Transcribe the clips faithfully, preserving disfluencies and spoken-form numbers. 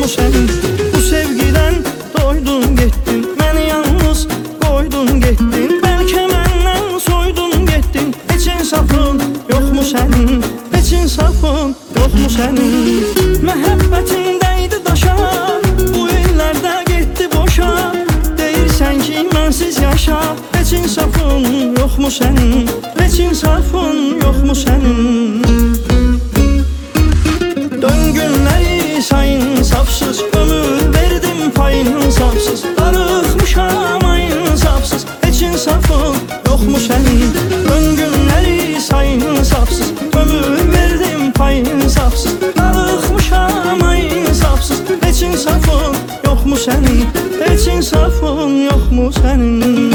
senin? Bu sevgiden doydun gettin, beni yalnız koydun gettin. Belki benden soydun gettin. Hiç insafın yok mu senin? Hiç insafın yok mu senin? Məhəbbətindəydi daşa, bu illərdə getdi boşa. Deyirsən ki mənsiz yaşa. Hiç insafın yok mu senin? Hiç insafın yok mu senin? Dön günləri sayın safsız, ömür verdim payın insafsız. Darıxmışam ay insafsız, hiç insafın yok mu senin? Dön günləri sayın safsız, ömür verdim payın insafsız. Darıxmışam ay insafsız, hiç insafın yok mu senin? Hiç insafın yok mu senin?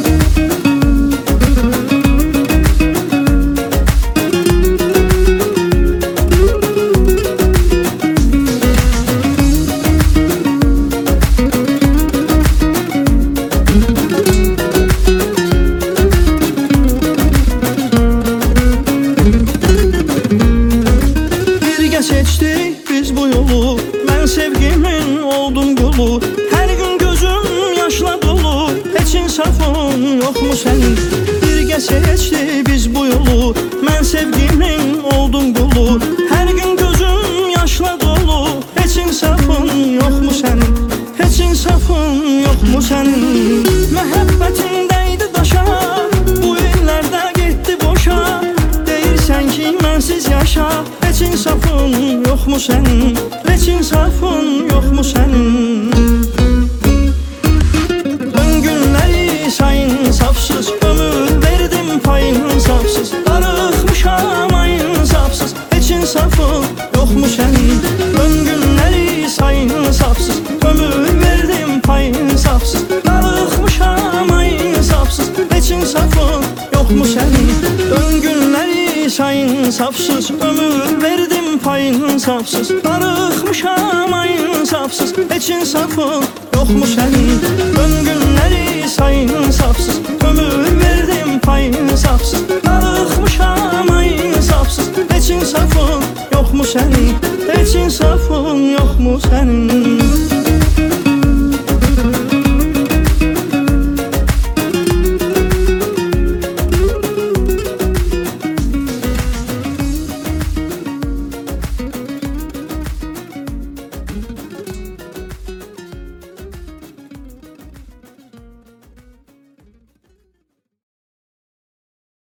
Seçtik biz bu yolu, ben sevgimin oldum kulu. Her gün gözüm yaşla dolu, hiç insafın yok mu senin? Birgə seçti biz bu yolu, ben sevgimin oldum kulu. Her gün gözüm yaşla dolu, hiç insafın yok mu senin? Hiç insafın yok mu senin? Məhəbbətindəydi daşa, bu illərdə getdi boşa. Deyirsən ki mənsiz yaşa. Hiç insafın yok mu senin? Hiç insafın yok mu senin? Dön günləri sayın safsız, ömür verdim payın insafsız. Darıxmışam ay insafsız, hiç insafın yok mu senin? Dön günləri sayın safsız, ömür verdim payın insafsız. Darıxmışam ay insafsız, hiç insafın yok mu senin? Dön günləri sayın safsız, ömür verdim payın insafsız. Darıxmışam ay insafsız, hiç insafın yok mu senin? Dön günləri sayın safsız, ömür verdim payın insafsız. Darıxmışam ay insafsız, hiç insafın yok mu senin? Hiç insafın yok mu senin?